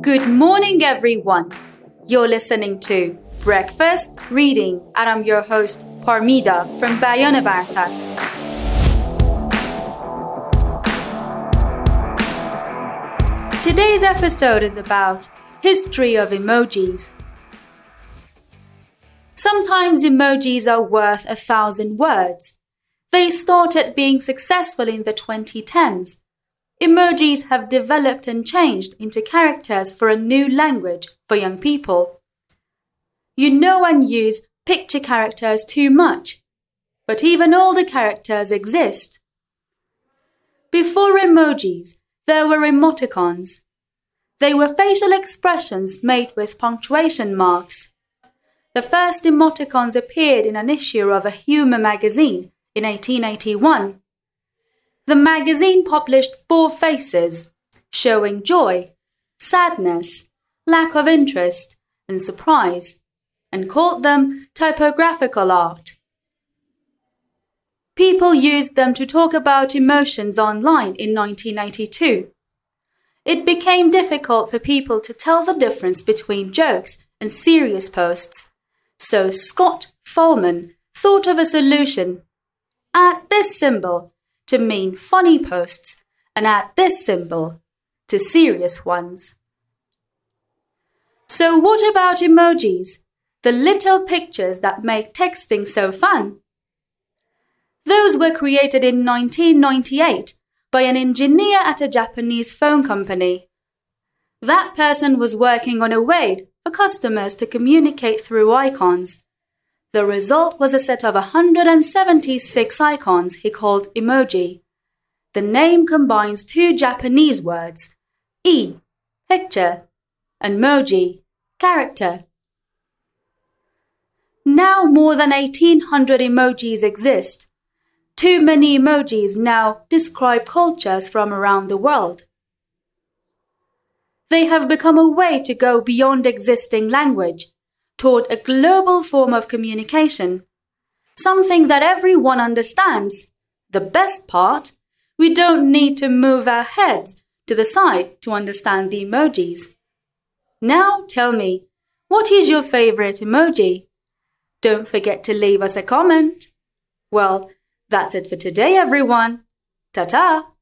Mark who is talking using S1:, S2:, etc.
S1: Good morning, everyone. You're listening to Breakfast Reading, and I'm your host, Parmida from Bayona Barta. Today's episode is about history of emojis. Sometimes emojis are worth 1,000 words. They started being successful in the 2010s. Emojis have developed and changed into characters for a new language for young people. You know and use picture characters too much, but even older characters exist. Before emojis, there were emoticons. They were facial expressions made with punctuation marks. The first emoticons appeared in an issue of a humor magazine in 1881. The magazine published 4 faces, showing joy, sadness, lack of interest, and surprise, and called them typographical art. People used them to talk about emotions online in 1992. It became difficult for people to tell the difference between jokes and serious posts, so Scott Folman thought of a solution. Add this symbol to mean funny posts and add this symbol to serious ones. So what about emojis, the little pictures that make texting so fun? Those were created in 1998 by an engineer at a Japanese phone company. That person was working on a way for customers to communicate through icons. The result was a set of 176 icons he called emoji. The name combines 2 Japanese words, picture, and moji, character. Now more than 1,800 emojis exist. Too many emojis now describe cultures from around the world. They have become a way to go beyond existing language, toward a global form of communication, something that everyone understands. The best part, we don't need to move our heads to the side to understand the emojis. Now tell me, what is your favorite emoji? Don't forget to leave us a comment. Well, that's it for today, everyone. Ta-ta!